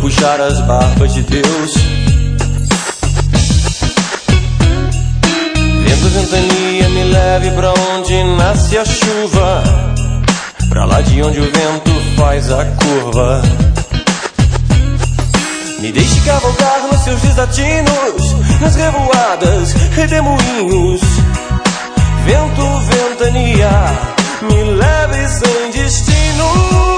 puxar as barbas de Deus. Vento, ventania, me leve pra onde nasce a chuva, pra lá de onde o vento faz a curva. Me deixe cavalgar nos seus desatinos, nas revoadas, redemoinhos. Vento, ventania, me leve sem destino.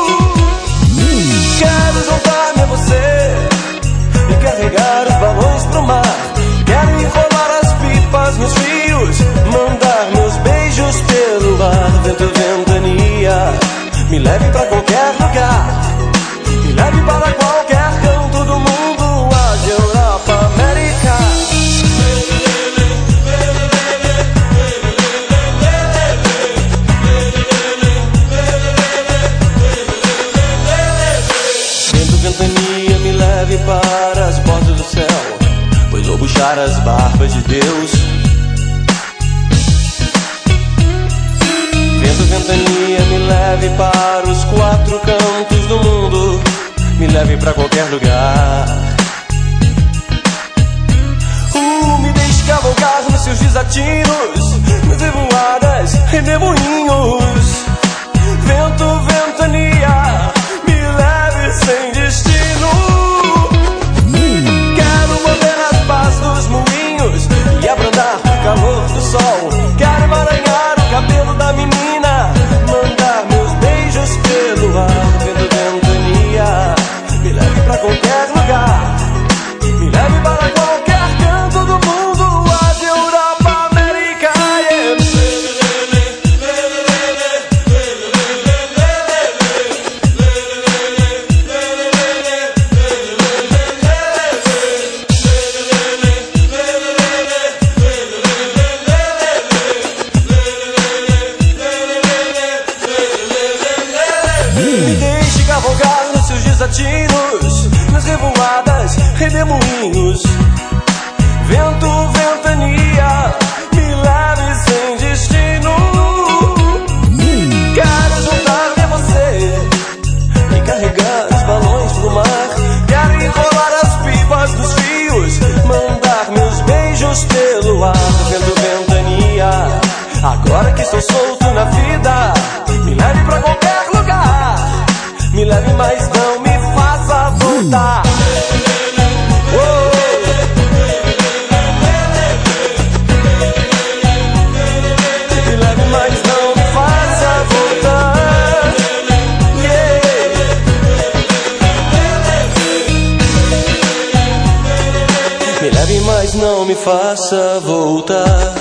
Quero juntar-me a você e carregar os balões pro mar. Quero enrolar as pipas nos fios, mandar meus beijos pelo ar. Vento, ventania, me leve pra qualquer lugar, me leve para qualquer canto do mundo, Ásia, Europa, América. Vento, ventania, me leve para as portas do céu, pois vou puxar as barbas de Deus. Vento, ventania, me leve para os quatro cantos do mundo, me leve pra qualquer lugar. Me deixe cavalgar nos seus desatinos, nas revoadas, redemoinhos. Vento, ventania, me leve sem destino. Quero mover as pás dos moinhos e abrandar o calor do sol. Quero emaranhar o cabelo da menina, mandar meus beijos pelo ar. Vento, ventania, me leve pra qualquer lugar, me leve para qualquer canto do mundo, Ásia, Europa, América, yeah. Me deixe cavalgar nos seus desatinos, nas revoadas, redemoinhos. Vento, ventania, me leve sem destino. Quero juntar-me a você e carregar os balões pro mar. Quero enrolar as pipas dos fios, mandar meus beijos pelo ar. Vento, ventania, agora que estou solto na vida, me leve pra qualquer lugar, me leve, mas não me faça voltar. Me leve, mas não me faça voltar. Me leve, mas não me faça voltar.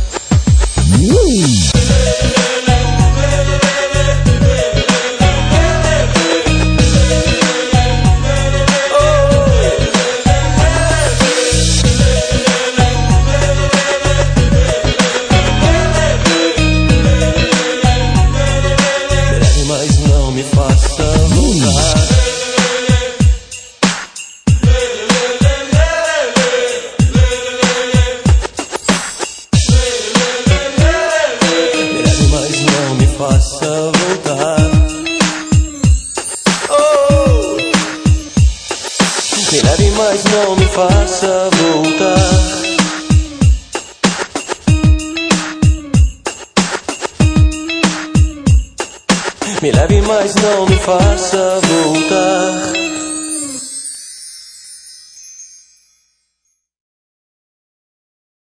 Me leve, mas não me faça voltar. Me leve, mas não me faça voltar.